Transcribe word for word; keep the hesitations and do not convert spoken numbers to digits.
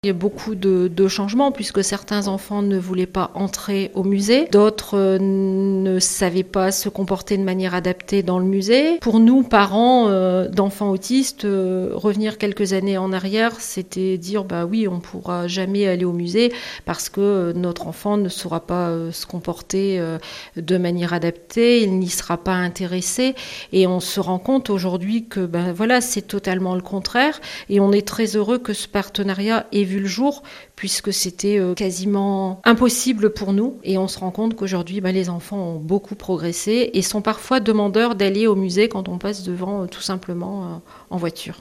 Il y a beaucoup de, de changements puisque certains enfants ne voulaient pas entrer au musée, d'autres euh, ne savaient pas se comporter de manière adaptée dans le musée. Pour nous, parents euh, d'enfants autistes, euh, revenir quelques années en arrière, c'était dire bah oui, on ne pourra jamais aller au musée parce que euh, notre enfant ne saura pas euh, se comporter euh, de manière adaptée, il n'y sera pas intéressé. Et on se rend compte aujourd'hui que ben voilà, c'est totalement le contraire. Et on est très heureux que ce partenariat ait vu le jour, puisque c'était euh, quasiment impossible pour nous. Et on se rend compte qu'aujourd'hui, bah, les enfants ont beaucoup progressé et sont parfois demandeurs d'aller au musée quand on passe devant euh, tout simplement euh, en voiture.